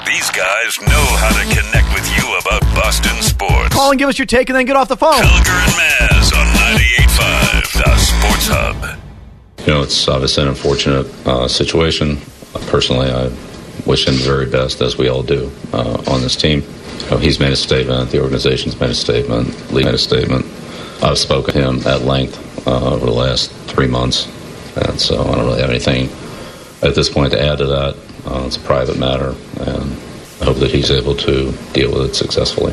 These guys know how to connect with you about Boston sports. Call and give us your take and then get off the phone. Felger and Maz on 98.5, the Sports Hub. You know, it's obviously an unfortunate situation. Personally, I wish him the very best, as we all do, on this team. You know, he's made a statement. The organization's made a statement. Lee made a statement. I've spoken to him at length over the last 3 months, and so I don't really have anything at this point to add to that. It's a private matter, and I hope that he's able to deal with it successfully.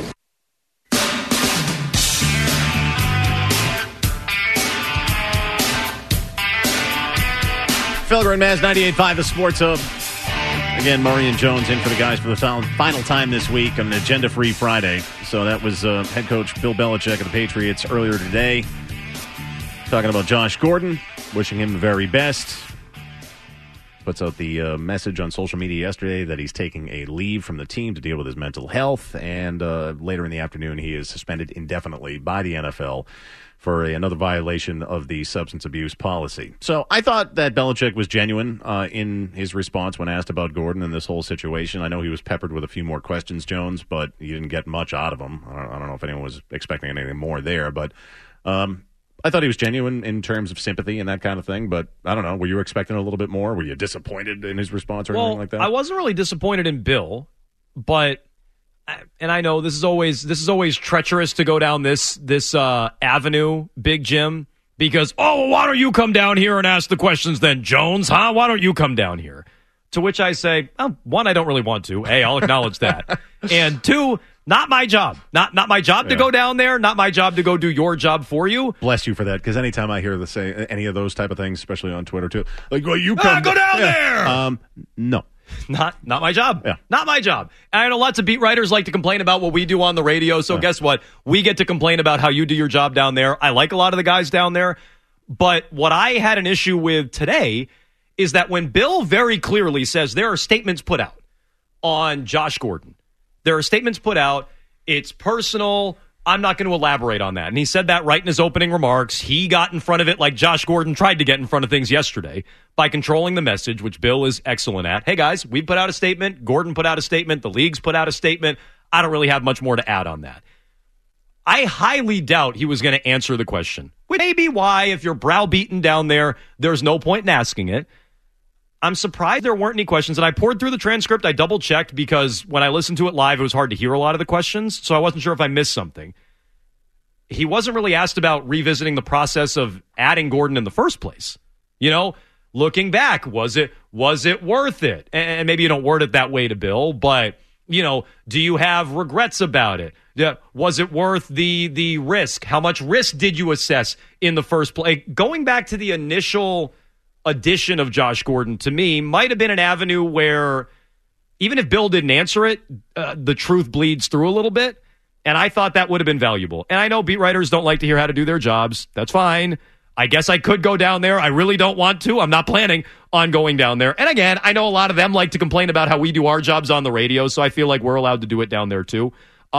Felger and Maz, 98.5, the Sports Hub. Again, Murray and Jones in for the guys for the final time this week on an agenda-free Friday. So that was head coach Bill Belichick of the Patriots earlier today, talking about Josh Gordon, wishing him the very best. Puts out the message on social media yesterday that he's taking a leave from the team to deal with his mental health. And later in the afternoon, he is suspended indefinitely by the NFL for another violation of the substance abuse policy. So I thought that Belichick was genuine in his response when asked about Gordon and this whole situation. I know he was peppered with a few more questions, Jones, but you didn't get much out of him. I don't know if anyone was expecting anything more there, but I thought he was genuine in terms of sympathy and that kind of thing, but I don't know. Were you expecting a little bit more? Were you disappointed in his response or anything like that? I wasn't really disappointed in Bill, but and I know this is always treacherous to go down this avenue, Big Jim, because why don't you come down here and ask the questions then, Jones? Huh? Why don't you come down here? To which I say, one, I don't really want to. A, I'll acknowledge that, and two, not my job. Not my job to go down there. Not my job to go do your job for you. Bless you for that, because anytime I hear any of those type of things, especially on Twitter too, like, well, you come go down there. No. Not my job. Yeah. Not my job. And I know lots of beat writers like to complain about what we do on the radio, so guess what? We get to complain about how you do your job down there. I like a lot of the guys down there, but what I had an issue with today is that when Bill very clearly says there are statements put out on Josh Gordon, there are statements put out, it's personal, I'm not going to elaborate on that. And he said that right in his opening remarks. He got in front of it like Josh Gordon tried to get in front of things yesterday by controlling the message, which Bill is excellent at. Hey, guys, we put out a statement. Gordon put out a statement. The league's put out a statement. I don't really have much more to add on that. I highly doubt he was going to answer the question. Which may be why, if you're browbeaten down there, there's no point in asking it. I'm surprised there weren't any questions, and I poured through the transcript. I double-checked because when I listened to it live, it was hard to hear a lot of the questions, so I wasn't sure if I missed something. He wasn't really asked about revisiting the process of adding Gordon in the first place. You know, looking back, was it worth it? And maybe you don't word it that way to Bill, but, you know, do you have regrets about it? Yeah, was it worth the risk? How much risk did you assess in the first place? Going back to the initial addition of Josh Gordon, to me, might have been an avenue where even if Bill didn't answer it, the truth bleeds through a little bit, and I thought that would have been valuable. And I know beat writers don't like to hear how to do their jobs. That's fine. I guess I could go down there. I really don't want to. I'm not planning on going down there. And again, I know a lot of them like to complain about how we do our jobs on the radio, so I feel like we're allowed to do it down there too.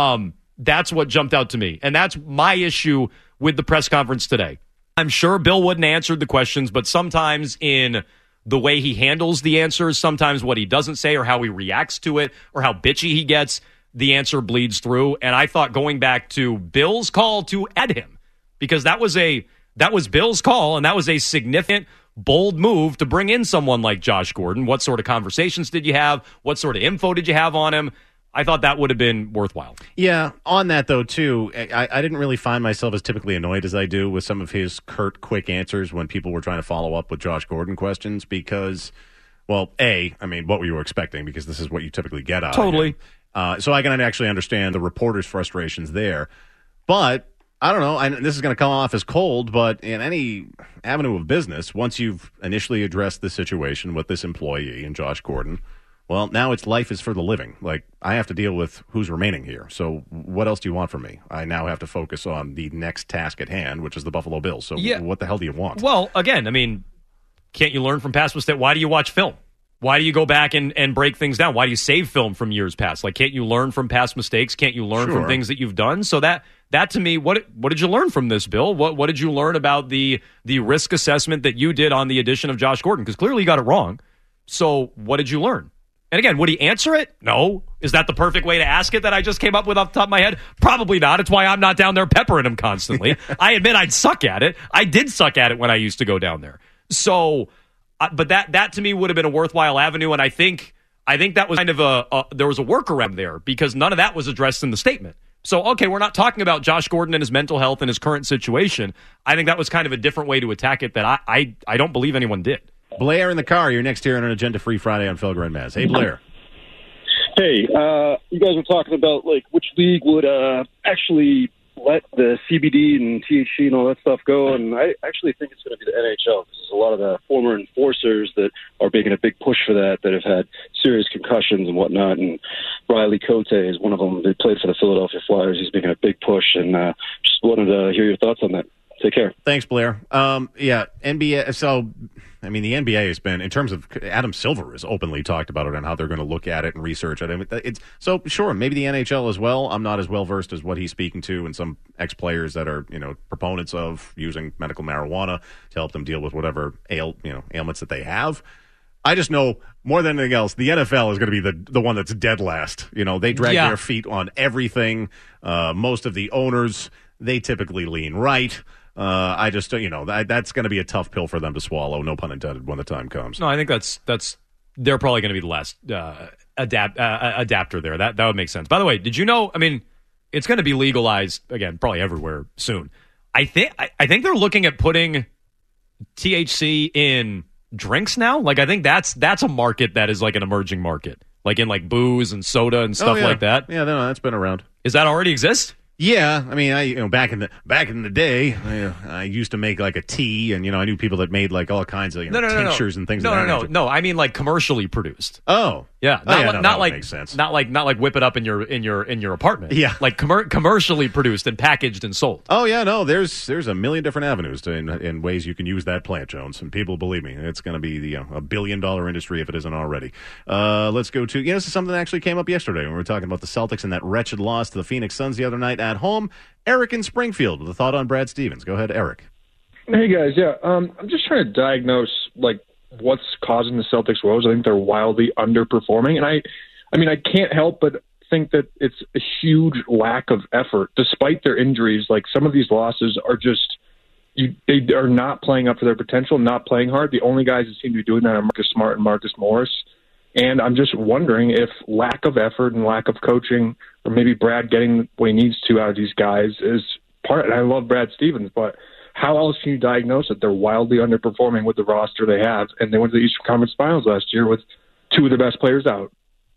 That's what jumped out to me, and that's my issue with the press conference today. I'm sure Bill wouldn't have answered the questions, but sometimes in the way he handles the answers, sometimes what he doesn't say or how he reacts to it or how bitchy he gets, the answer bleeds through. And I thought going back to Bill's call to add him, because that was Bill's call, and that was a significant, bold move to bring in someone like Josh Gordon. What sort of conversations did you have? What sort of info did you have on him? I thought that would have been worthwhile. Yeah, on that, though, too, I didn't really find myself as typically annoyed as I do with some of his curt, quick answers when people were trying to follow up with Josh Gordon questions because, well, what were you expecting? Because this is what you typically get out of him. So I can actually understand the reporter's frustrations there. But, I don't know, this is going to come off as cold, but in any avenue of business, once you've initially addressed the situation with this employee and Josh Gordon, well, now it's life is for the living. Like, I have to deal with who's remaining here. So what else do you want from me? I now have to focus on the next task at hand, which is the Buffalo Bills. So What the hell do you want? Well, again, can't you learn from past mistakes? Why do you watch film? Why do you go back and break things down? Why do you save film from years past? Like, can't you learn from past mistakes? Can't you learn from things that you've done? So that to me, what did you learn from this, Bill? What did you learn about the risk assessment that you did on the addition of Josh Gordon? Because clearly you got it wrong. So what did you learn? And again, would he answer it? No. Is that the perfect way to ask it that I just came up with off the top of my head? Probably not. It's why I'm not down there peppering him constantly. I admit I'd suck at it. I did suck at it when I used to go down there. So, but that to me would have been a worthwhile avenue, and I think that was kind of there was a workaround there because none of that was addressed in the statement. So, okay, we're not talking about Josh Gordon and his mental health and his current situation. I think that was kind of a different way to attack it that I don't believe anyone did. Blair in the car. You're next here on an Agenda-Free Friday on Felger and Maz. Hey, Blair. Hey, you guys were talking about like which league would actually let the CBD and THC and all that stuff go, and I actually think it's going to be the NHL because there's a lot of the former enforcers that are making a big push for that have had serious concussions and whatnot, and Riley Cote is one of them. They played for the Philadelphia Flyers. He's making a big push, and just wanted to hear your thoughts on that. Take care. Thanks, Blair. Yeah, NBA. So, I mean, the NBA has been, in terms of Adam Silver has openly talked about it and how they're going to look at it and research it. I mean, it's so sure. Maybe the NHL as well. I'm not as well versed as what he's speaking to, and some ex-players that are proponents of using medical marijuana to help them deal with whatever ailments that they have. I just know more than anything else, the NFL is going to be the one that's dead last. They drag their feet on everything. Most of the owners, they typically lean right. I just, that's going to be a tough pill for them to swallow, no pun intended, when the time comes. No, I think that's they're probably going to be the last adapter there. That would make sense. By the way, did you know, I mean, it's going to be legalized, again, probably everywhere soon. I think they're looking at putting THC in drinks now. Like, I think that's a market that is like an emerging market, like in like booze and soda and stuff like that. Yeah, no, that's been around. Does that already exist? Yeah, I mean, back in the day, I used to make like a tea, and I knew people that made like all kinds of tinctures and things. No. I mean like commercially produced. Oh, yeah, that makes sense. Not like whip it up in your apartment. Yeah, like commercially produced and packaged and sold. Oh yeah, no, there's a million different avenues in ways you can use that plant, Jones, and people believe me, it's going to be a $1 billion industry if it isn't already. Let's go to this is something that actually came up yesterday when we were talking about the Celtics and that wretched loss to the Phoenix Suns the other night at home. Eric in Springfield with a thought on Brad Stevens. Go ahead, Eric. Hey guys, yeah, I'm just trying to diagnose like what's causing the Celtics' woes. I think they're wildly underperforming, and I mean I can't help but think that it's a huge lack of effort, despite their injuries. Like some of these losses are just they are not playing up to their potential, not playing hard. The only guys that seem to be doing that are Marcus Smart and Marcus Morris. And I'm just wondering if lack of effort and lack of coaching, or maybe Brad getting what he needs to out of these guys is part. And I love Brad Stevens, but how else can you diagnose it? They're wildly underperforming with the roster they have, and they went to the Eastern Conference Finals last year with two of their best players out.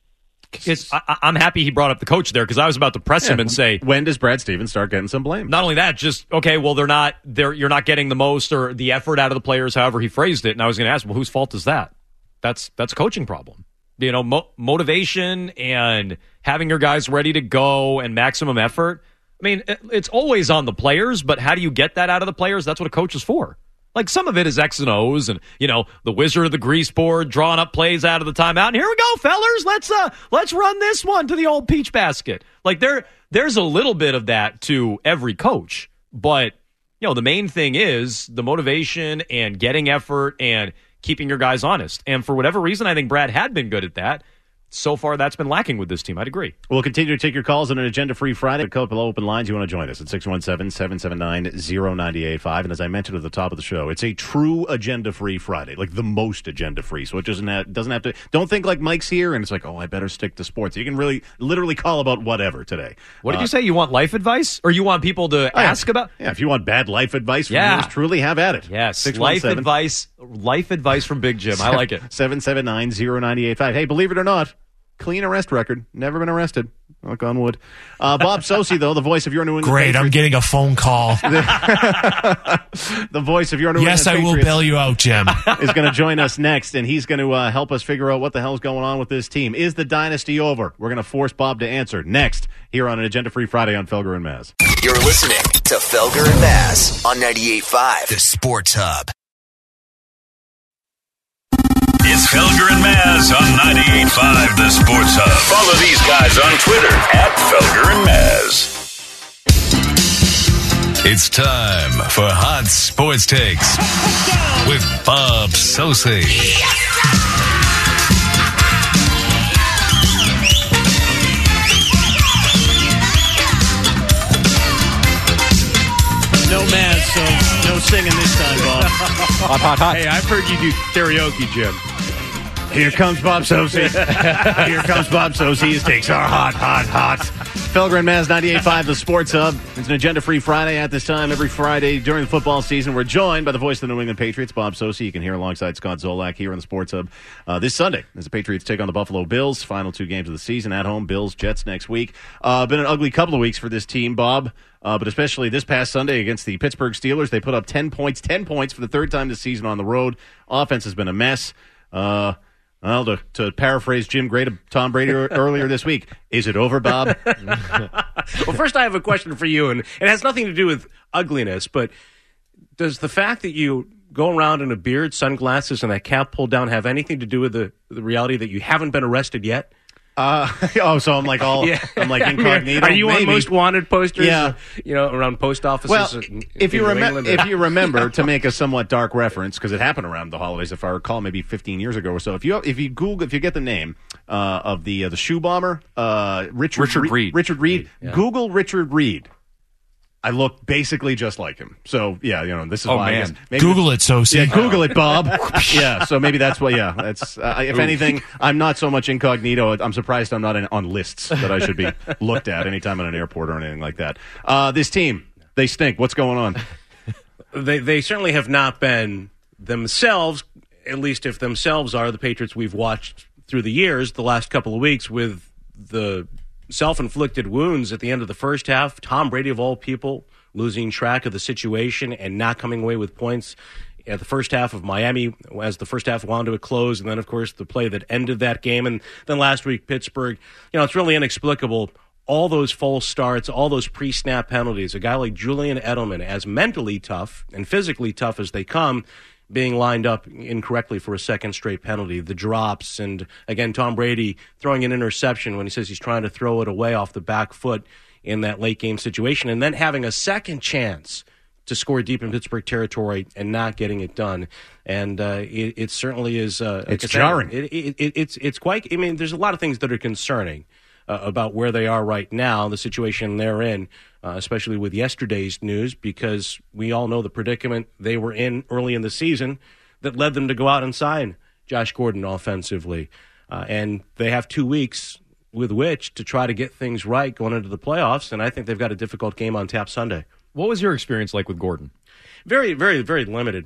I'm happy he brought up the coach there because I was about to press him and say, when does Brad Stevens start getting some blame? Not only that, just okay, well you're not getting the most or the effort out of the players, however he phrased it. And I was going to ask, well, whose fault is that? That's a coaching problem. Motivation and having your guys ready to go and maximum effort. I mean, it's always on the players, but how do you get that out of the players? That's what a coach is for. Like some of it is X and O's and, the wizard of the grease board drawing up plays out of the timeout. And here we go, fellers. Let's run this one to the old peach basket. Like there's a little bit of that to every coach. But, the main thing is the motivation and getting effort and keeping your guys honest. And for whatever reason, I think Brad had been good at that. So far, that's been lacking with this team. I'd agree. We'll continue to take your calls on an Agenda-Free Friday. A couple of open lines. You want to join us at 617-779-0985. And as I mentioned at the top of the show, it's a true Agenda-Free Friday, like the most Agenda-Free. So it doesn't have to. Don't think like Mike's here and it's like, oh, I better stick to sports. You can really literally call about whatever today. What did you say? You want life advice? Or you want people to ask about? Yeah, if you want bad life advice from yours truly, have at it. Yes, life advice from Big Jim. I like it. 779-0985. Hey, believe it or not, clean arrest record. Never been arrested. Knock on wood. Bob Sosi, though, the voice of your New England Great, Patriots. I'm getting a phone call. The voice of your New England Patriots. Yes, I will bail you out, Jim. Is going to join us next, and he's going to help us figure out what the hell's going on with this team. Is the dynasty over? We're going to force Bob to answer next here on an Agenda-Free Friday on Felger and Maz. You're listening to Felger and Maz on 98.5, the Sports Hub. It's Felger and Maz on 98.5 The Sports Hub. Follow these guys on Twitter @Felger and Maz. It's time for Hot Sports Takes with Bob Sosi. Hot, hot, hot. Hey, I've heard you do karaoke, Jim. Here comes Bob Sosi. Here comes Bob Sosi. His takes are hot, hot, hot. Felger and Maz, 98.5, the Sports Hub. It's an agenda-free Friday at this time. Every Friday during the football season, we're joined by the voice of the New England Patriots, Bob Sosi. You can hear alongside Scott Zolak here on the Sports Hub this Sunday as the Patriots take on the Buffalo Bills. Final 2 games of the season at home. Bills, Jets next week. Been an ugly couple of weeks for this team, Bob. But especially this past Sunday against the Pittsburgh Steelers, they put up 10 points for the third time this season on the road. Offense has been a mess. Well, to paraphrase Jim Gray to Tom Brady earlier this week, is it over, Bob? Well, first I have a question for you, and it has nothing to do with ugliness, but does the fact that you go around in a beard, sunglasses, and that cap pulled down have anything to do with the reality that you haven't been arrested yet? So I'm like I'm like incognito. Are you maybe. on most wanted posters? Yeah. Around post offices. Well, if you remember, to make a somewhat dark reference, because it happened around the holidays, if I recall, maybe 15 years ago or so. If you get the name of the shoe bomber, Richard Reed. Richard Reed. Yeah. Google Richard Reed. I look basically just like him. So, yeah, this is why. Man. I guess maybe Google it, Sosi. Yeah, Google it, Bob. Yeah, so maybe that's what, that's, if anything, I'm not so much incognito. I'm surprised I'm not on lists that I should be looked at anytime at an airport or anything like that. This team, they stink. What's going on? They certainly have not been themselves, at least if themselves are the Patriots we've watched through the years, the last couple of weeks with the self-inflicted wounds at the end of the first half. Tom Brady, of all people, losing track of the situation and not coming away with points at the first half of Miami as the first half wound to a close. And then, of course, the play that ended that game. And then last week, Pittsburgh. It's really inexplicable. All those false starts, all those pre-snap penalties. A guy like Julian Edelman, as mentally tough and physically tough as they come, being lined up incorrectly for a second straight penalty, the drops, and again, Tom Brady throwing an interception when he says he's trying to throw it away off the back foot in that late game situation, and then having a second chance to score deep in Pittsburgh territory and not getting it done. And it certainly is. It's jarring. It's quite. I mean, there's a lot of things that are concerning about where they are right now, the situation they're in. Especially with yesterday's news, because we all know the predicament they were in early in the season that led them to go out and sign Josh Gordon offensively. And they have 2 weeks with which to try to get things right going into the playoffs, and I think they've got a difficult game on tap Sunday. What was your experience like with Gordon? Very, very, very limited.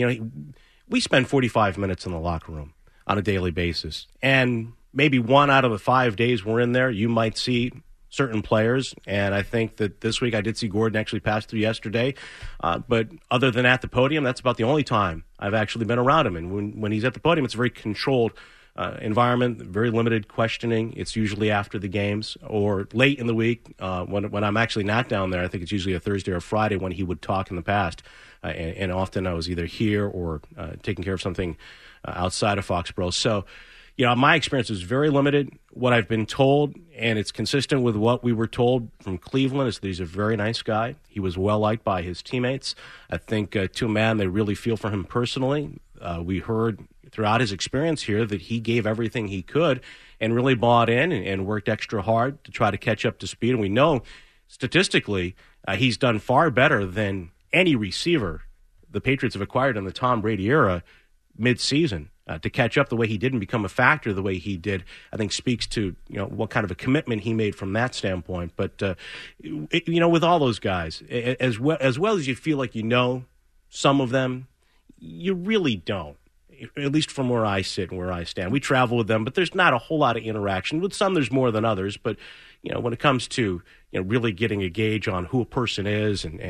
We spend 45 minutes in the locker room on a daily basis, and maybe 1 out of the 5 days we're in there, you might see certain players, and I think that this week I did see Gordon actually pass through yesterday. But other than at the podium, that's about the only time I've actually been around him. And when he's at the podium, it's a very controlled environment, very limited questioning. It's usually after the games or late in the week when I'm actually not down there. I think it's usually a Thursday or Friday when he would talk in the past. And often I was either here or taking care of something outside of Foxborough. So, my experience is very limited. What I've been told, and it's consistent with what we were told from Cleveland, is that he's a very nice guy. He was well-liked by his teammates. I think, to a man, they really feel for him personally. We heard throughout his experience here that he gave everything he could and really bought in and worked extra hard to try to catch up to speed. And we know, statistically, he's done far better than any receiver the Patriots have acquired in the Tom Brady era mid-season. To catch up the way he did and become a factor the way he did, I think speaks to what kind of a commitment he made from that standpoint. But with all those guys, as well as you feel like some of them, you really don't. At least from where I sit and where I stand, we travel with them, but there's not a whole lot of interaction. With some, there's more than others. But when it comes to really getting a gauge on who a person is, and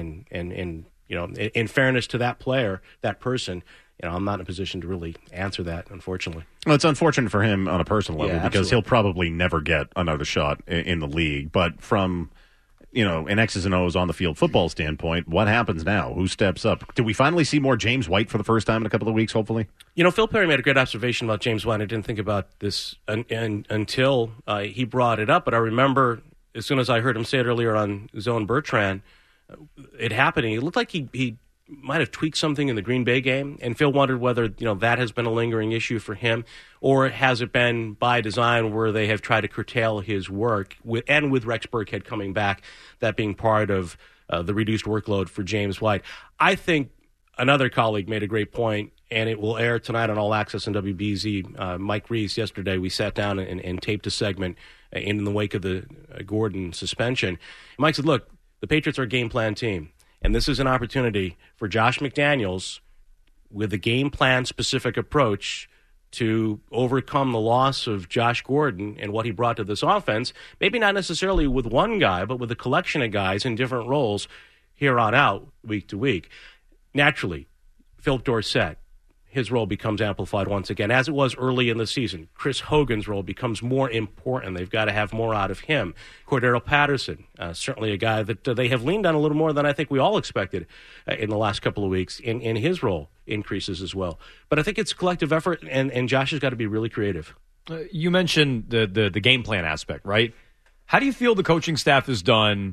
in fairness to that player, that person. I'm not in a position to really answer that, unfortunately. Well, it's unfortunate for him on a personal level because absolutely. He'll probably never get another shot in the league. But from, an X's and O's on the field football standpoint, what happens now? Who steps up? Do we finally see more James White for the first time in a couple of weeks, hopefully? Phil Perry made a great observation about James White. I didn't think about this until he brought it up, but I remember as soon as I heard him say it earlier on Zone Bertrand, it happening. It looked like he might have tweaked something in the Green Bay game, and Phil wondered whether that has been a lingering issue for him, or has it been by design where they have tried to curtail his work, with Rex Burkhead coming back, that being part of the reduced workload for James White. I think another colleague made a great point, and it will air tonight on All Access and WBZ. Mike Reese, yesterday, we sat down and taped a segment in the wake of the Gordon suspension. Mike said, look, the Patriots are a game plan team, and this is an opportunity for Josh McDaniels with a game plan specific approach to overcome the loss of Josh Gordon and what he brought to this offense, maybe not necessarily with one guy, but with a collection of guys in different roles here on out, week to week. Naturally, Philip Dorsett, his role becomes amplified once again, as it was early in the season. Chris Hogan's role becomes more important. They've got to have more out of him. Cordero Patterson, certainly a guy that they have leaned on a little more than I think we all expected in the last couple of weeks, in his role increases as well. But I think it's collective effort, and Josh has got to be really creative. You mentioned the game plan aspect, right? How do you feel the coaching staff has done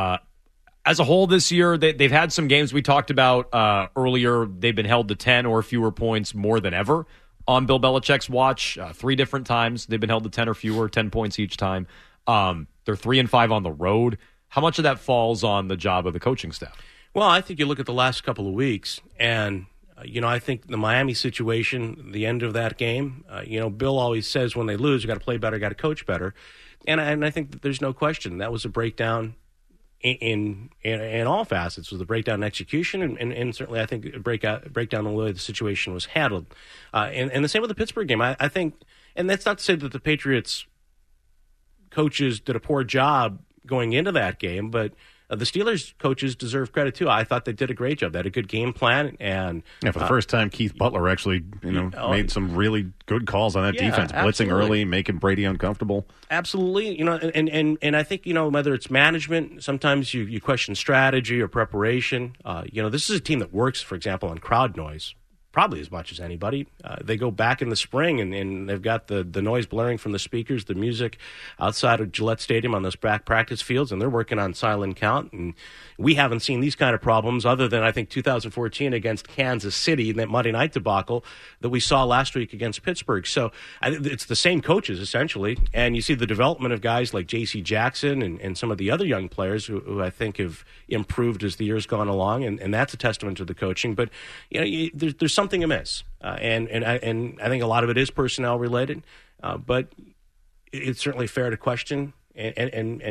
as a whole this year? They've had some games we talked about earlier. They've been held to 10 or fewer points more than ever on Bill Belichick's watch. 3 different times they've been held to 10 or fewer, 10 points each time. They're 3-5 on the road. How much of that falls on the job of the coaching staff? Well, I think you look at the last couple of weeks, and I think the Miami situation, the end of that game, Bill always says when they lose, you got to play better, got to coach better. And I think that there's no question that was a breakdown in all facets. It was a breakdown in execution, and certainly I think a breakdown in the way the situation was handled. And the same with the Pittsburgh game. I think, and that's not to say that the Patriots coaches did a poor job going into that game, but the Steelers coaches deserve credit too. I thought they did a great job. They had a good game plan, and for the first time, Keith Butler actually, made some really good calls on that defense, blitzing early, making Brady uncomfortable. Absolutely, and I think whether it's management, sometimes you question strategy or preparation. This is a team that works, for example, on crowd noise. Probably as much as anybody. They go back in the spring, and they've got the noise blaring from the speakers, the music outside of Gillette Stadium on those back practice fields, and they're working on silent count. And we haven't seen these kind of problems other than, I think, 2014 against Kansas City in that Monday night debacle that we saw last week against Pittsburgh. So it's the same coaches, essentially. And you see the development of guys like J.C. Jackson and some of the other young players who I think have improved as the year's gone along, and that's a testament to the coaching. But there's something amiss, and I think a lot of it is personnel related, but it's certainly fair to question and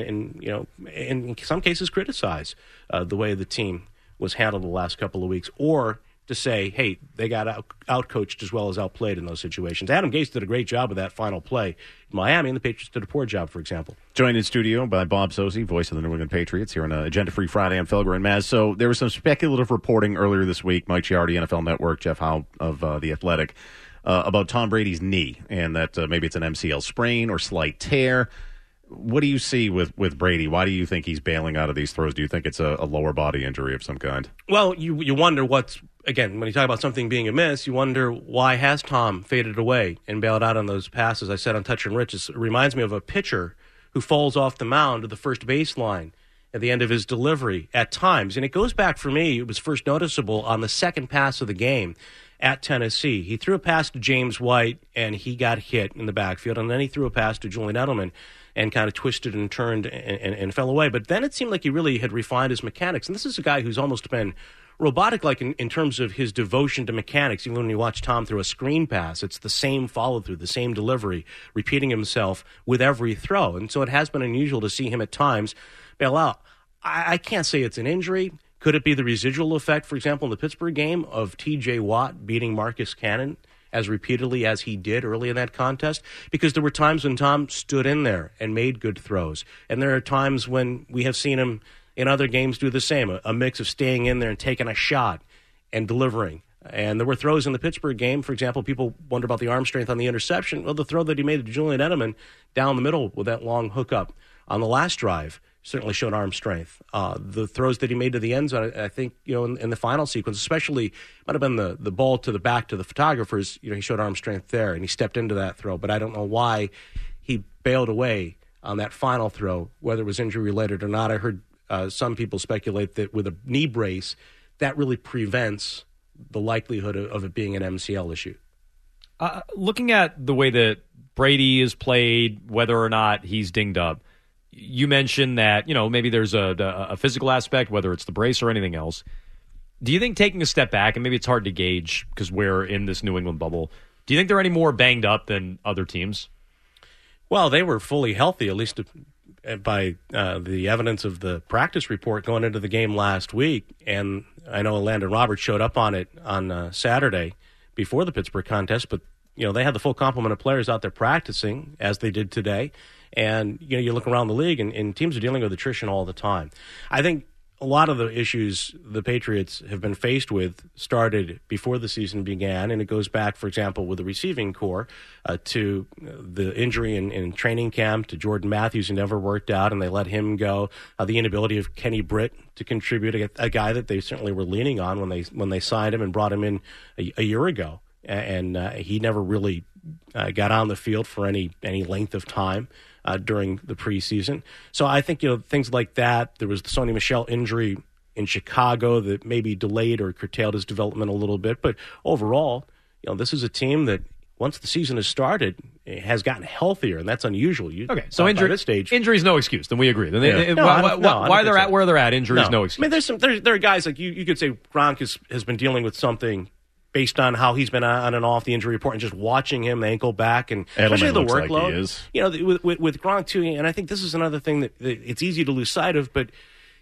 in some cases criticize the way the team was handled the last couple of weeks, or to say, hey, they got out-coached as well as outplayed in those situations. Adam Gase did a great job with that final play in Miami, and the Patriots did a poor job, for example. Joined in studio by Bob Socci, voice of the New England Patriots, here on Agenda Free Friday on Felger and Maz. So there was some speculative reporting earlier this week, Mike Giardi, NFL Network, Jeff Howe of The Athletic, about Tom Brady's knee, and that maybe it's an MCL sprain or slight tear. What do you see with Brady? Why do you think he's bailing out of these throws? Do you think it's a lower body injury of some kind? Well, you wonder what's, again, when you talk about something being amiss, you wonder why has Tom faded away and bailed out on those passes. I said on Touch and Rich, it reminds me of a pitcher who falls off the mound to the first baseline at the end of his delivery at times. And it goes back for me, it was first noticeable on the second pass of the game at Tennessee. He threw a pass to James White, and he got hit in the backfield. And then he threw a pass to Julian Edelman and kind of twisted and turned and fell away. But then it seemed like he really had refined his mechanics. And this is a guy who's almost been robotic-like in terms of his devotion to mechanics. Even when you watch Tom throw a screen pass, it's the same follow-through, the same delivery, repeating himself with every throw. And so it has been unusual to see him at times bail out. I can't say it's an injury. Could it be the residual effect, for example, in the Pittsburgh game of T.J. Watt beating Marcus Cannon as repeatedly as he did early in that contest? Because there were times when Tom stood in there and made good throws. And there are times when we have seen him in other games do the same, a mix of staying in there and taking a shot and delivering. And there were throws in the Pittsburgh game. For example, people wonder about the arm strength on the interception. Well, the throw that he made to Julian Edelman down the middle with that long hookup on the last drive certainly showed arm strength. The throws that he made to the end zone, I think, in the final sequence, especially might have been the ball to the back to the photographers, he showed arm strength there, and he stepped into that throw. But I don't know why he bailed away on that final throw, whether it was injury-related or not. I heard some people speculate that with a knee brace, that really prevents the likelihood of it being an MCL issue. Looking at the way that Brady is played, whether or not he's dinged up, you mentioned that, maybe there's a physical aspect, whether it's the brace or anything else. Do you think taking a step back, and maybe it's hard to gauge because we're in this New England bubble, do you think they're any more banged up than other teams? Well, they were fully healthy, at least by the evidence of the practice report going into the game last week. And I know Landon Roberts showed up on it on Saturday before the Pittsburgh contest, but they had the full complement of players out there practicing as they did today. And you look around the league, and teams are dealing with attrition all the time. I think a lot of the issues the Patriots have been faced with started before the season began, and it goes back, for example, with the receiving core to the injury in training camp to Jordan Matthews, who never worked out, and they let him go. The inability of Kenny Britt to contribute, a guy that they certainly were leaning on when they signed him and brought him in a year ago, and he never really got on the field for any length of time during the preseason. So I think, things like that. There was the Sony Michel injury in Chicago that maybe delayed or curtailed his development a little bit. But overall, this is a team that once the season has started, has gotten healthier, and that's unusual. So injury this stage, injury's no excuse. Then we agree. Then why they're at where they're at, injury's no excuse. I mean, there are guys like you could say Gronk has been dealing with something based on how he's been on and off the injury report, and just watching him ankle back, and especially the workload. Like he is. With Gronk too, and I think this is another thing that it's easy to lose sight of. But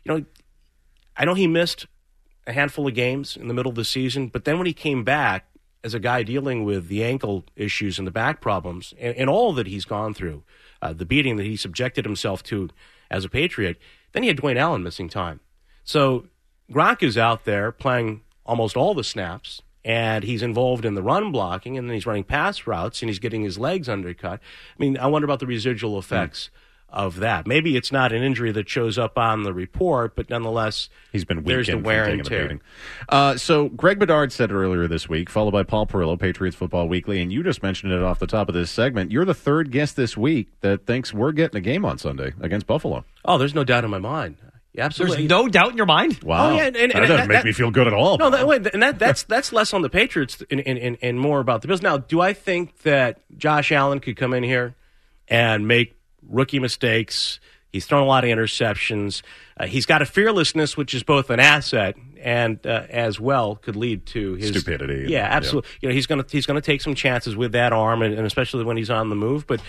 I know he missed a handful of games in the middle of the season, but then when he came back as a guy dealing with the ankle issues and the back problems and all that he's gone through, the beating that he subjected himself to as a Patriot, then he had Dwayne Allen missing time. So Gronk is out there playing almost all the snaps, and he's involved in the run blocking, and then he's running pass routes, and he's getting his legs undercut. I mean, I wonder about the residual effects of that. Maybe it's not an injury that shows up on the report, but nonetheless, he's been there's the wear and tear. So Greg Bedard said earlier this week, followed by Paul Perillo, Patriots Football Weekly, and you just mentioned it off the top of this segment. You're the third guest this week that thinks we're getting a game on Sunday against Buffalo. Oh, there's no doubt in my mind. Yeah, absolutely. There's no doubt in your mind? Wow. Oh, yeah, and that doesn't make me feel good at all. No, that's less on the Patriots and more about the Bills. Now, do I think that Josh Allen could come in here and make rookie mistakes? He's thrown a lot of interceptions. He's got a fearlessness, which is both an asset and as well could lead to his stupidity. Yeah, absolutely. Yeah. He's going to take some chances with that arm, and especially when he's on the move. But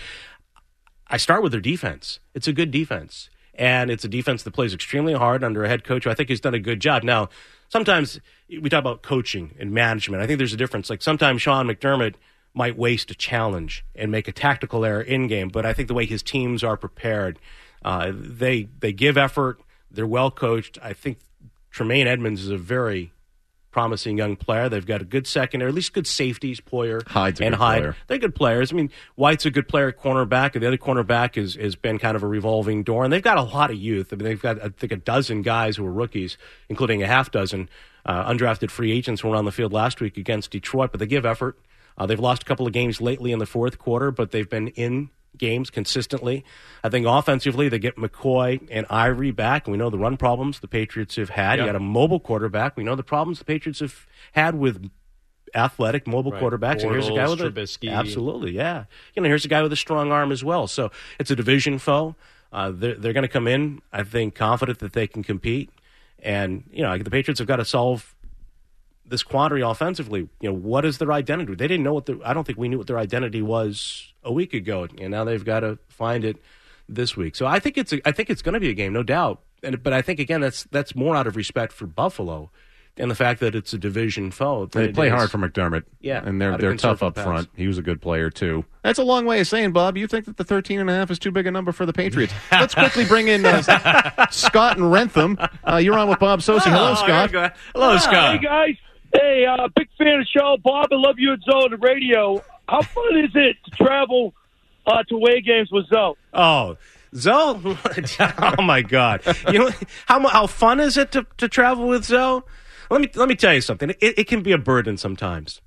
I start with their defense. It's a good defense. And it's a defense that plays extremely hard under a head coach who I think has done a good job. Now, sometimes we talk about coaching and management. I think there's a difference. Like sometimes Sean McDermott might waste a challenge and make a tactical error in-game, but I think the way his teams are prepared, they give effort. They're well coached. I think Tremaine Edmonds is a very promising young player. They've got a good secondary, at least good safeties, Poyer Hyde's and Hyde. Player. They're good players. I mean, White's a good player at cornerback, and the other cornerback has been kind of a revolving door. And they've got a lot of youth. I mean, they've got, I think, a dozen guys who are rookies, including a half dozen undrafted free agents who were on the field last week against Detroit. But they give effort. They've lost a couple of games lately in the fourth quarter, but they've been in games consistently. I think offensively, they get McCoy and Ivory back, and we know the run problems the Patriots have had. Yep. You got a mobile quarterback. We know the problems the Patriots have had with athletic mobile quarterbacks. Bortles, and here's a guy with Trubisky. Absolutely, yeah. Here's a guy with a strong arm as well. So it's a division foe. They're going to come in, I think, confident that they can compete. And the Patriots have got to solve this quandary offensively. What is their identity? They didn't know I don't think we knew what their identity was a week ago, and now they've got to find it this week. So I think it's going to be a game, no doubt. But I think again that's more out of respect for Buffalo and the fact that it's a division foe. They play hard for McDermott. Yeah, and they're tough up front. He was a good player too. That's a long way of saying, Bob, you think that the 13.5 is too big a number for the Patriots. Let's quickly bring in Scott and Rentham. You're on with Bob Socci. Hello, Scott. Hello, Scott. Hey guys. Hey, big fan of the show. Bob, I love you and Zoe on the radio. How fun is it to travel to away games with Zoe? Oh, Zoe? Oh, my God. How fun is it to travel with Zoe? Let me tell you something. It can be a burden sometimes.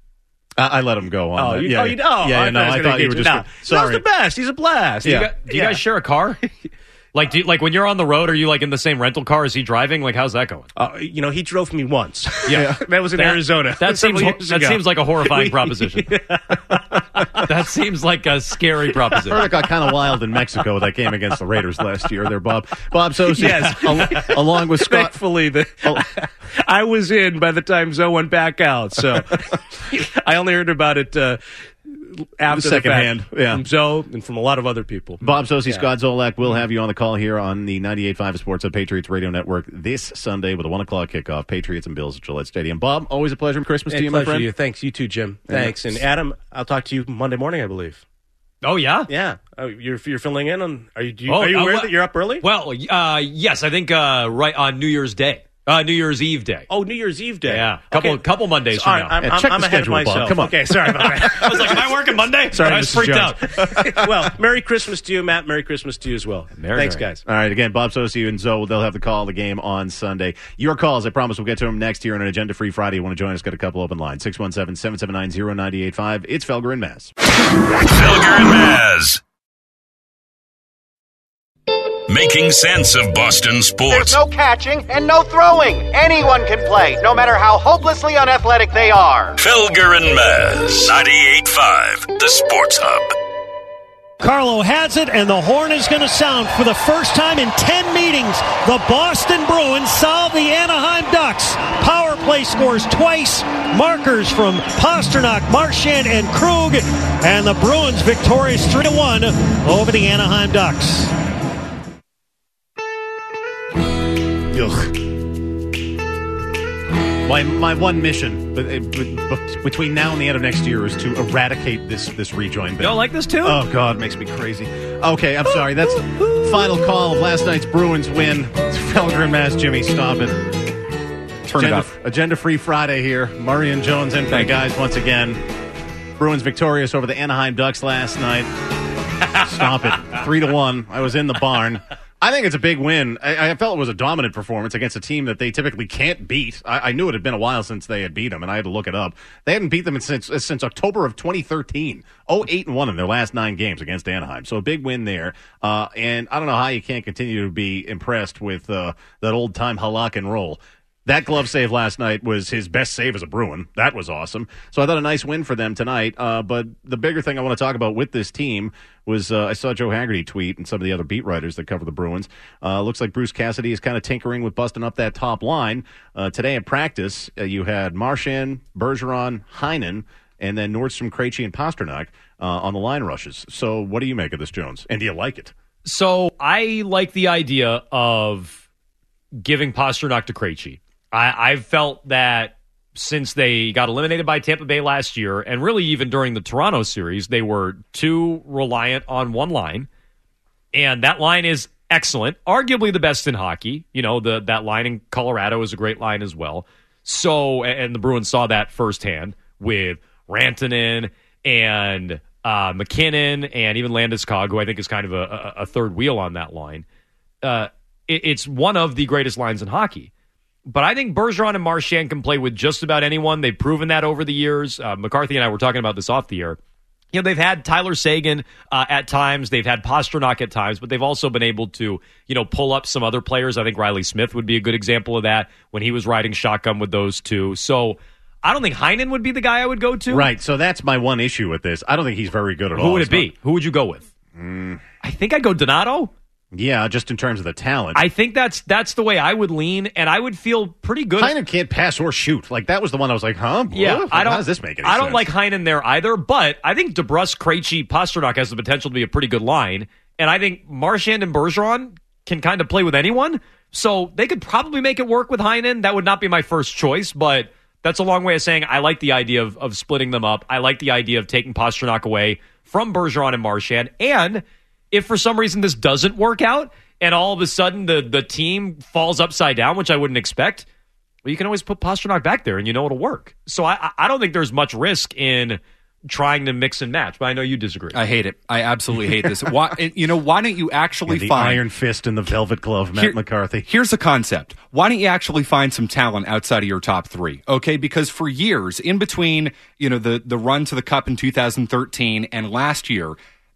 I let him go on. I thought you were just... Sorry. Zoe's the best. He's a blast. Do you guys share a car? Like, when you're on the road, are you like in the same rental car? Is he driving? Like, how's that going? He drove me once. Yeah, that was in Arizona. That seems like a horrifying proposition. That seems like a scary proposition. Heard it got kind of wild in Mexico with that game against the Raiders last year. There, Bob Socci, yes, along with Scott. Thankfully, I was in by the time Zoe went back out, so I only heard about it after secondhand, from Zoe and from a lot of other people. Bob Socci, Scott Zolak will have you on the call here on the 98.5 Sports Hub Patriots Radio Network this Sunday with a 1 o'clock kickoff. Patriots and Bills at Gillette Stadium. Bob, always a pleasure. Christmas to you, my friend. You. Thanks. You too, Jim. Thanks. And Adam, I'll talk to you Monday morning, I believe. Oh, yeah? Yeah. Oh, you're filling in on. Are you aware that you're up early? Well, yes. I think right on New Year's Day. New Year's Eve day. Oh, New Year's Eve day. Yeah, couple Mondays from now. I'm ahead of myself. Bob. Come on. Okay, sorry about that. I was like, am I working Monday? Sorry, I was freaked out. Well, Merry Christmas to you, Matt. Merry Christmas to you as well. Thanks, guys. All right, again, Bob Socci and Zoe, they'll have the call of the game on Sunday. Your calls, I promise we'll get to them next year on an agenda-free Friday. You want to join us, got a couple open lines. 617-779-0985. It's Felger and Maz. Felger and Maz. Making sense of Boston sports. There's no catching and no throwing. Anyone can play, no matter how hopelessly unathletic they are. Felger and Maz, 98.5, the Sports Hub. Carlo has it, and the horn is going to sound for the first time in 10 meetings. The Boston Bruins solve the Anaheim Ducks. Power play scores twice. Markers from Pastrnak, Marchand, and Krug. And the Bruins victorious 3-1 over the Anaheim Ducks. Ugh. My one mission between now and the end of next year is to eradicate this rejoin bin. You don't like this too? Oh, God, it makes me crazy. Okay, I'm sorry. That's the final call of last night's Bruins win. It's Felger and Maz. Jimmy, stop it. Turn it off. Agenda-free Friday here. Murray and Jones in for the guys once again. Bruins victorious over the Anaheim Ducks last night. Stop it. 3-1. I was in the barn. I think it's a big win. I felt it was a dominant performance against a team that they typically can't beat. I knew it had been a while since they had beat them, and I had to look it up. They hadn't beat them since October of 2013. 0-8-1 in their last 9 games against Anaheim. So a big win there. And I don't know how you can't continue to be impressed with that old-time Halak and roll. That glove save last night was his best save as a Bruin. That was awesome. So I thought a nice win for them tonight. But the bigger thing I want to talk about with this team was I saw Joe Haggerty tweet and some of the other beat writers that cover the Bruins. Looks like Bruce Cassidy is kind of tinkering with busting up that top line. Today in practice, you had Marchand, Bergeron, Heinen, and then Nordstrom, Krejci, and Pastrnak on the line rushes. So what do you make of this, Jones? And do you like it? So I like the idea of giving Pastrnak to Krejci. I've felt that since they got eliminated by Tampa Bay last year, and really even during the Toronto series, they were too reliant on one line. And that line is excellent, arguably the best in hockey. You know, that line in Colorado is a great line as well. So, and the Bruins saw that firsthand with Rantanen and McKinnon and even Landeskog, who I think is kind of a third wheel on that line. It's one of the greatest lines in hockey. But I think Bergeron and Marchand can play with just about anyone. They've proven that over the years. McCarthy and I were talking about this off the air. You know, they've had Tyler Seguin at times. They've had Pastrnak at times, but they've also been able to, you know, pull up some other players. I think Riley Smith would be a good example of that when he was riding shotgun with those two. So I don't think Heinen would be the guy I would go to. Right. So that's my one issue with this. I don't think he's very good at all. Who would it be? Who would you go with? I think I'd go Donato. Yeah, just in terms of the talent. I think that's the way I would lean, and I would feel pretty good. Heinen can't pass or shoot. Like, that was the one I was like, huh? Yeah, how does this make any sense? I don't like Heinen there either, but I think DeBrusk, Krejci, Pastrnak has the potential to be a pretty good line, and I think Marchand and Bergeron can kind of play with anyone, so they could probably make it work with Heinen. That would not be my first choice, but that's a long way of saying I like the idea of splitting them up. I like the idea of taking Pastrnak away from Bergeron and Marchand, and if for some reason this doesn't work out, and all of a sudden the team falls upside down, which I wouldn't expect, well, you can always put Pastrnak back there and you know it'll work. So I don't think there's much risk in trying to mix and match, but I know you disagree. I hate it. I absolutely hate this. Why don't you actually the find... iron fist and the velvet glove, Matt McCarthy. Here's a concept. Why don't you actually find some talent outside of your top 3? Okay, because for years, in between, you know, the run to the Cup in 2013 and last year,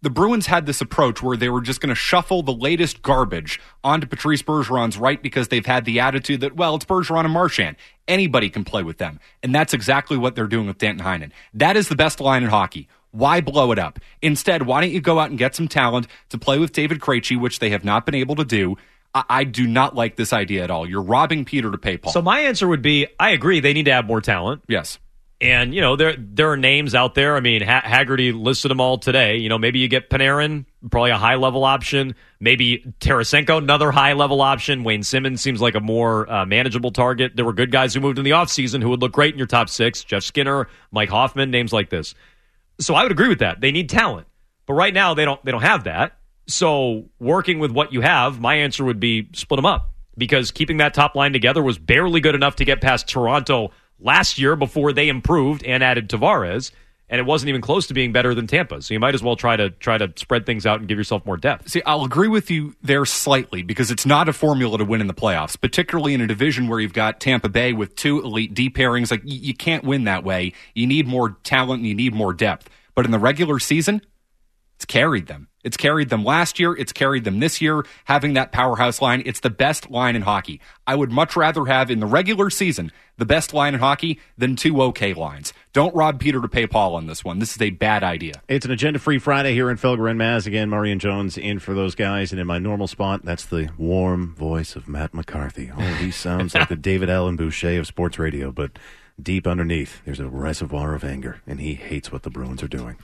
The Bruins had this approach where they were just going to shuffle the latest garbage onto Patrice Bergeron's right because they've had the attitude that, well, it's Bergeron and Marchand. Anybody can play with them. And that's exactly what they're doing with Danton Heinen. That is the best line in hockey. Why blow it up? Instead, why don't you go out and get some talent to play with David Krejci, which they have not been able to do. I do not like this idea at all. You're robbing Peter to pay Paul. So my answer would be, I agree, they need to have more talent. Yes. And, there are names out there. I mean, Haggerty listed them all today. Maybe you get Panarin, probably a high-level option. Maybe Tarasenko, another high-level option. Wayne Simmons seems like a more manageable target. There were good guys who moved in the offseason who would look great in your top six. Jeff Skinner, Mike Hoffman, names like this. So I would agree with that. They need talent. But right now, they don't have that. So working with what you have, my answer would be split them up. Because keeping that top line together was barely good enough to get past Toronto last year before they improved and added Tavares, and it wasn't even close to being better than Tampa. So you might as well try to spread things out and give yourself more depth. See, I'll agree with you there slightly because it's not a formula to win in the playoffs, particularly in a division where you've got Tampa Bay with two elite D pairings. Like you can't win that way. You need more talent and you need more depth. But in the regular season, it's carried them. It's carried them last year. It's carried them this year. Having that powerhouse line, it's the best line in hockey. I would much rather have, in the regular season, the best line in hockey than two okay lines. Don't rob Peter to pay Paul on this one. This is a bad idea. It's an agenda-free Friday here in Felger and Maz. Again, Murray and Jones in for those guys. And in my normal spot, that's the warm voice of Matt McCarthy. Oh, he sounds like the David Allen Boucher of sports radio, but deep underneath, there's a reservoir of anger, and he hates what the Bruins are doing.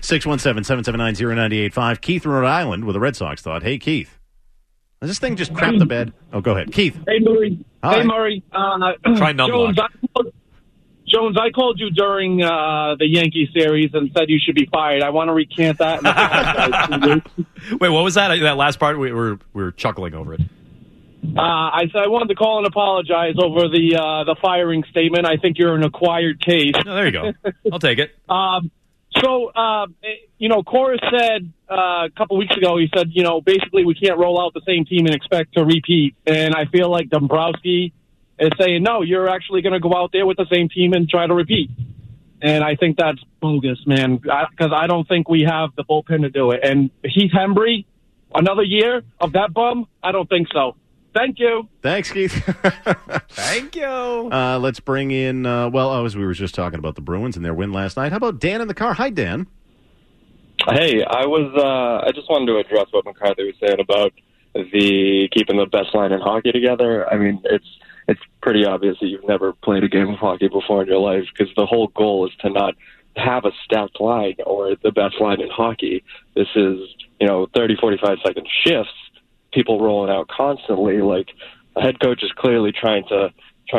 617-779-0985. Keith from Rhode Island with a Red Sox thought. Hey, Keith. Does this thing just crap the bed? Oh, go ahead. Keith. Hey, Murray. Hi. Hey, Murray. Try numb Jones, I called you during the Yankee series and said you should be fired. I want to recant that. Wait, what was that? That last part? We were chuckling over it. I said I wanted to call and apologize over the firing statement. I think you're an acquired case. Oh, there you go. I'll take it. Cora said a couple weeks ago, he said, basically we can't roll out the same team and expect to repeat. And I feel like Dombrowski is saying, no, you're actually going to go out there with the same team and try to repeat. And I think that's bogus, man, because I don't think we have the bullpen to do it. And Heath Hembry, another year of that bum? I don't think so. Thank you. Thanks, Keith. Thank you. Let's bring in, as we were just talking about the Bruins and their win last night. How about Dan in the car? Hi, Dan. Hey, I just wanted to address what McCarthy was saying about the keeping the best line in hockey together. I mean, it's pretty obvious that you've never played a game of hockey before in your life because the whole goal is to not have a stacked line or the best line in hockey. This is, 30, 45-second shifts, people rolling out constantly. Like, the head coach is clearly trying to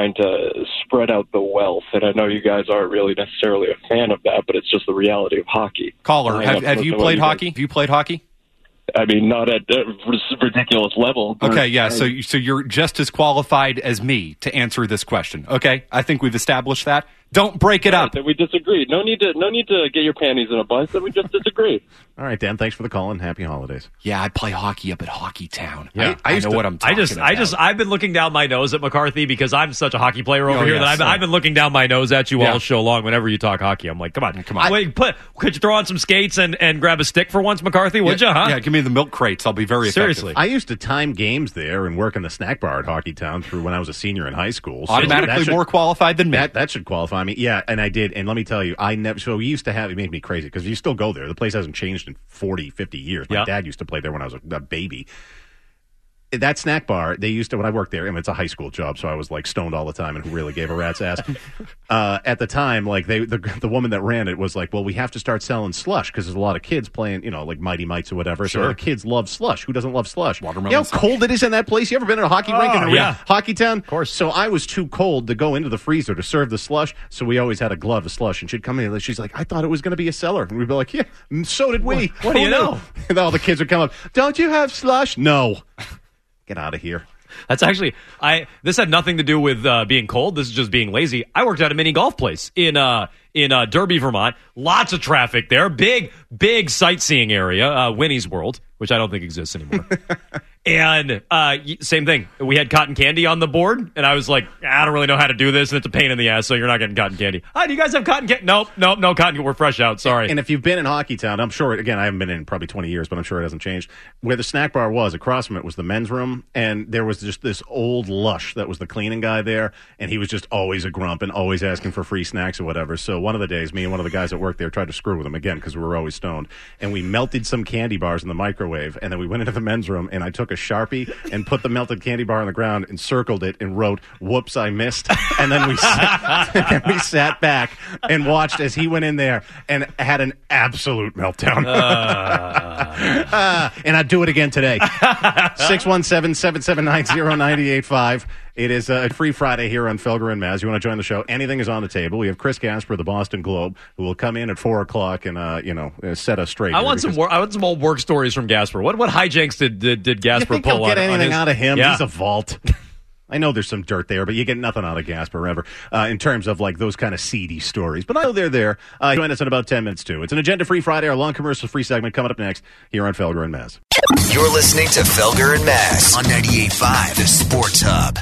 spread out the wealth, and I know you guys aren't really necessarily a fan of that, but it's just the reality of hockey. Caller, have you played hockey? Have you played hockey? I mean, not at a ridiculous level. Okay, yeah, so you're just as qualified as me to answer this question. Okay, I think we've established that. Don't break it up. Then we disagree. No need to get your panties in a bunch. Then we just disagree. All right, Dan. Thanks for the call and happy holidays. Yeah, I play hockey up at Hockey Town. Yeah, I know what I'm talking about. I've been looking down my nose at McCarthy because I'm such a hockey player over here that I've been looking down my nose at you all show long. Whenever you talk hockey, I'm like, come on. Wait, could you throw on some skates and grab a stick for once, McCarthy? Would you? Huh? Yeah, give me the milk crates. I'll be very seriously. I used to time games there and work in the snack bar at Hockey Town through when I was a senior in high school. So automatically more qualified than me. That should qualify me. Yeah, and I did. And let me tell you, so we used to have, it made me crazy because you still go there. The place hasn't changed in 40, 50 years. My dad used to play there when I was a baby. That snack bar, they used to, when I worked there, it's a high school job, so I was like stoned all the time and who really gave a rat's ass. At the time, like the woman that ran it was like, well, we have to start selling slush because there's a lot of kids playing, like Mighty Mites or whatever. Sure. So the kids love slush. Who doesn't love slush? Watermelon. You know how cold it is in that place? You ever been in a hockey rink in Hockey Town? Of course. So I was too cold to go into the freezer to serve the slush, so we always had a glove of slush. And she'd come in and she's like, I thought it was going to be a cellar. And we'd be like, yeah, so did we. What do you know? And all the kids would come up, don't you have slush? No. Get out of here. That's actually, this had nothing to do with being cold. This is just being lazy. I worked at a mini golf place in Derby, Vermont. Lots of traffic there. Big sightseeing area. Winnie's World, which I don't think exists anymore. And same thing. We had cotton candy on the board, and I was like, I don't really know how to do this, and it's a pain in the ass, so you're not getting cotton candy. Hi, do you guys have cotton candy? Nope, no cotton candy. We're fresh out. Sorry. And if you've been in Hockey Town, I'm sure, again, I haven't been in probably 20 years, but I'm sure it hasn't changed. Where the snack bar was, across from it was the men's room, and there was just this old lush that was the cleaning guy there, and he was just always a grump and always asking for free snacks or whatever. So one of the days, me and one of the guys that worked there tried to screw with him again because we were always stoned, and we melted some candy bars in the microwave, and then we went into the men's room, and I took a Sharpie and put the melted candy bar on the ground and circled it and wrote, "Whoops, I missed." And then we sat back and watched as he went in there and had an absolute meltdown. And I'd do it again today. 617-779-0985. It is a free Friday here on Felger and Maz. You want to join the show? Anything is on the table. We have Chris Gasper of the Boston Globe, who will come in at 4 o'clock and set us straight. I want some old work stories from Gasper. What hijinks did Gasper you think pull? You'll get anything out of him? Yeah. He's a vault. I know there's some dirt there, but you get nothing out of Gasper ever in terms of like those kind of seedy stories. But I know they're there. Join us in about 10 minutes, too. It's an agenda-free Friday, our long commercial-free segment coming up next here on Felger and Maz. You're listening to Felger and Maz on 98.5, the Sports Hub.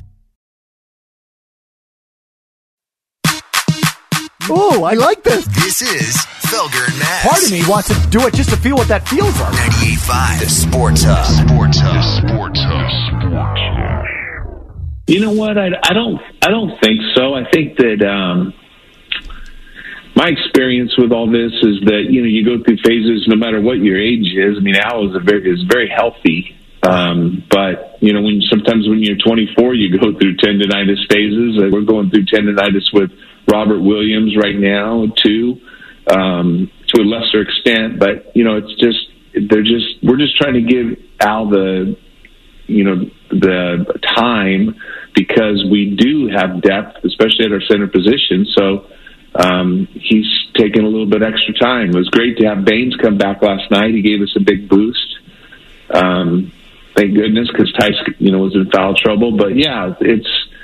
Ooh, I like this. This is Felger and Maz. Part of me wants to do it just to feel what that feels like. 98.5, the Sports Hub. Sports Hub. Sports Hub. Sports Hub. You know what? I don't think so. I think that my experience with all this is that you go through phases no matter what your age is. I mean, Al is very healthy, but sometimes when you're 24, you go through tendonitis phases. We're going through tendonitis with Robert Williams right now too, to a lesser extent. But it's just we're just trying to give Al the time, because we do have depth, especially at our center position. So he's taking a little bit extra time. It was great to have Baines come back last night. He gave us a big boost. Thank goodness, because Tice, was in foul trouble. But yeah, it's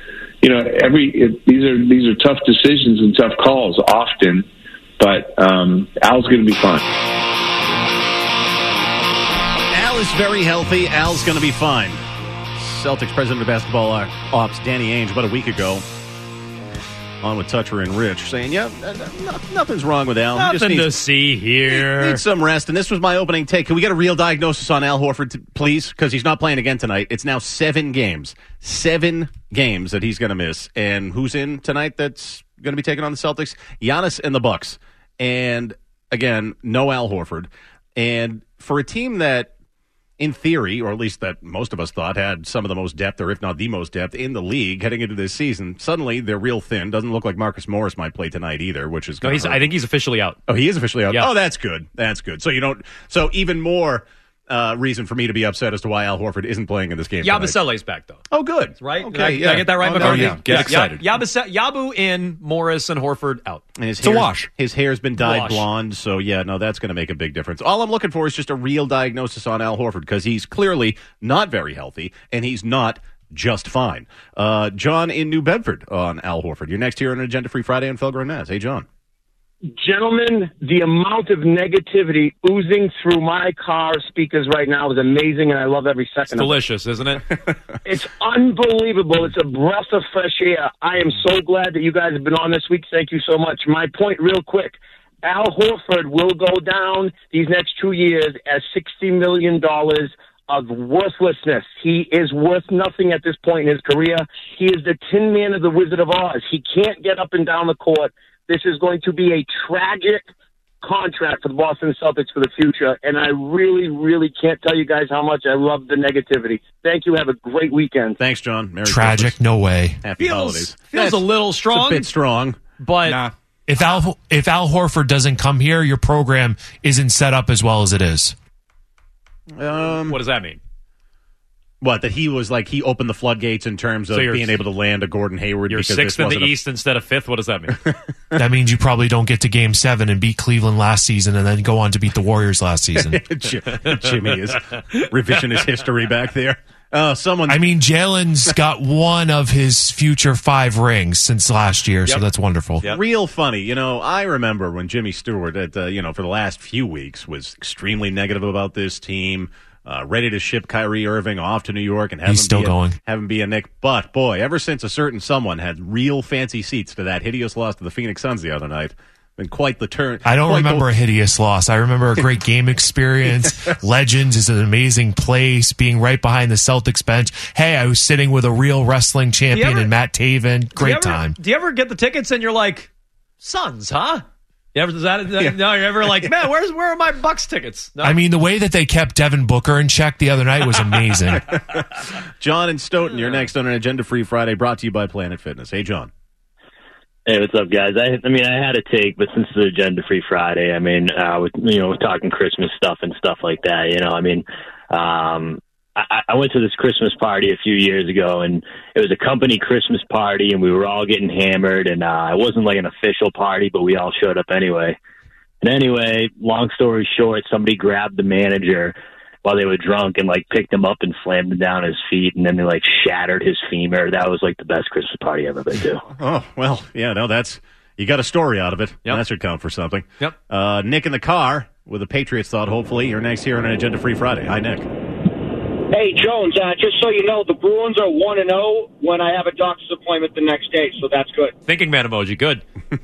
these are tough decisions and tough calls often. But Al's going to be fine. Al is very healthy. Al's going to be fine. Celtics president of basketball ops, Danny Ainge, about a week ago, on with Toucher and Rich, saying, nothing's wrong with Al. Nothing to see here. He needs some rest. And this was my opening take. Can we get a real diagnosis on Al Horford, please? Because he's not playing again tonight. It's now 7 games. 7 games that he's going to miss. And who's in tonight that's going to be taking on the Celtics? Giannis and the Bucks. And, again, no Al Horford. And for a team that, in theory, or at least that most of us thought had some of the most depth, or if not the most depth, in the league heading into this season, suddenly they're real thin. Doesn't look like Marcus Morris might play tonight either, which is I think he's officially out. Oh, he is officially out? Yeah. Oh, that's good. That's good. So so even more reason for me to be upset as to why Al Horford isn't playing in this game tonight. Yabusele's back, though. Oh, good. Right? Okay, Did I get that right, McCarthy? Yeah. Get excited. Yabu in, Morris and Horford out. And It's a wash. His hair's been dyed Wash. blonde, so that's going to make a big difference. All I'm looking for is just a real diagnosis on Al Horford, because he's clearly not very healthy, and he's not just fine. John in New Bedford on Al Horford. You're next here on Agenda Free Friday on Felger and Maz. Hey, John. Gentlemen, the amount of negativity oozing through my car speakers right now is amazing, and I love every second It's of it. delicious, isn't it? It's unbelievable. It's a breath of fresh air. I am so glad that you guys have been on this week. Thank you so much. My point real quick. Al Horford will go down these next 2 years as $60 million of worthlessness. He is worth nothing at this point in his career. He is the Tin Man of the Wizard of Oz. He can't get up and down the court. This is going to be a tragic contract for the Boston Celtics for the future, and I really, really can't tell you guys how much I love the negativity. Thank you. Have a great weekend. Thanks, John. Merry Tragic, Christmas. no way. Happy holidays. Feels a little strong. It's a bit strong. But if Al Horford doesn't come here, your program isn't set up as well as it is. What does that mean? What, that he was like, he opened the floodgates in terms of being able to land a Gordon Hayward? You're because sixth in the wasn't East instead of fifth? What does that mean? That means you probably don't get to Game 7 and beat Cleveland last season and then go on to beat the Warriors last season. Jimmy is revisionist history back there. Jalen's got one of his future 5 rings since last year, so that's wonderful. Yep. Real funny. I remember when Jimmy Stewart, for the last few weeks, was extremely negative about this team. ready to ship Kyrie Irving off to New York and have He's still going. Have him be a Knick. But, boy, ever since a certain someone had real fancy seats to that hideous loss to the Phoenix Suns the other night, been quite the turn. I don't remember a hideous loss. I remember a great game experience. Legends is an amazing place. Being right behind the Celtics bench. Hey, I was sitting with a real wrestling champion and Matt Taven. Great time. Do you ever get the tickets and you're like, Suns, huh? You ever, no, you're ever like, man, where are my Bucks tickets? No. I mean, the way that they kept Devin Booker in check the other night was amazing. John and Stoughton, you're next on an Agenda-Free Friday, brought to you by Planet Fitness. Hey, John. Hey, what's up, guys? I had a take, but since it's Agenda-Free Friday, we're talking Christmas stuff and stuff like that. I went to this Christmas party a few years ago, and it was a company Christmas party, and we were all getting hammered, and it wasn't like an official party, but we all showed up anyway. And anyway, long story short, somebody grabbed the manager while they were drunk and picked him up and slammed him down his feet, and then they shattered his femur. That was the best Christmas party I've ever been to. Oh, well, yeah, no, you got a story out of it. Yep. That should count for something. Yep. Nick in the car with a Patriots thought, hopefully. You're next here on an Agenda-Free Friday. Hi, Nick. Hey, Jones, just so you know, the Bruins are 1-0 when I have a doctor's appointment the next day, so that's good. Thinking man emoji, good.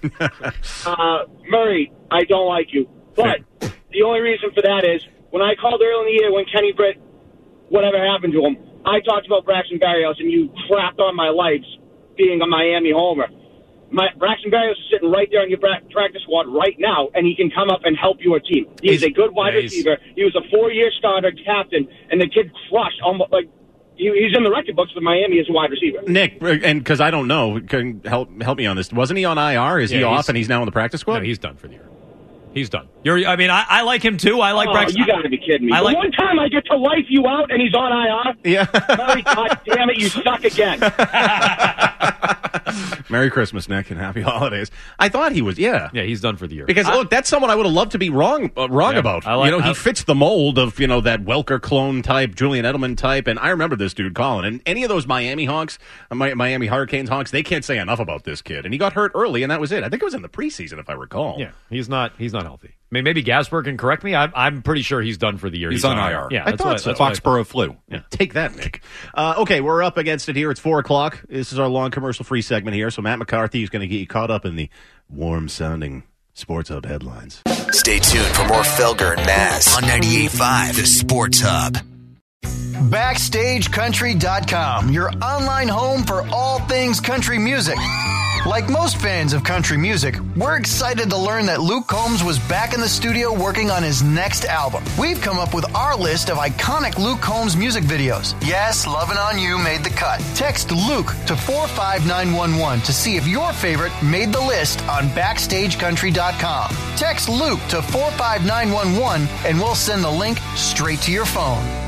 Murray, I don't like you. But the only reason for that is when I called early in the year when Kenny Britt, whatever happened to him, I talked about Braxton Berrios, and you crapped on my lights being a Miami homer. Braxton Berrios is sitting right there on your practice squad right now, and he can come up and help your team. He's a good wide receiver. He was a 4-year starter, captain, and the kid crushed almost he's in the record books for Miami as a wide receiver. Nick, and because I don't know, can help me on this. Wasn't he on IR? Is he off and he's now on the practice squad? No, he's done for the year. He's done. I like him too. I like Braxton. You got to be kidding me. One time I get to life you out and he's on IR. Yeah. Murray, God damn it, you suck again. Merry Christmas, Nick, and happy holidays. I thought he was, Yeah, he's done for the year. Because, look, that's someone I would have loved to be wrong about. He fits the mold of, that Welker clone type, Julian Edelman type, and I remember this dude calling. And any of those Miami Hawks, Miami Hurricanes Hawks, they can't say enough about this kid. And he got hurt early, and that was it. I think it was in the preseason, if I recall. Yeah, he's not healthy. I mean, maybe Gasper can correct me. I'm pretty sure he's done for the year. He's on IR. Yeah, I thought so. Foxborough flu. Yeah. Take that, Nick. Okay, we're up against it here. It's 4 o'clock. This is our long commercial-free segment here. So Matt McCarthy is going to get you caught up in the warm-sounding Sports Hub headlines. Stay tuned for more Felger and Maz on 98.5 The Sports Hub. BackstageCountry.com, your online home for all things country music. Like most fans of country music, we're excited to learn that Luke Combs was back in the studio working on his next album. We've come up with our list of iconic Luke Combs music videos. Yes, Lovin' On You made the cut. Text Luke to 45911 to see if your favorite made the list on BackstageCountry.com. Text Luke to 45911 and we'll send the link straight to your phone.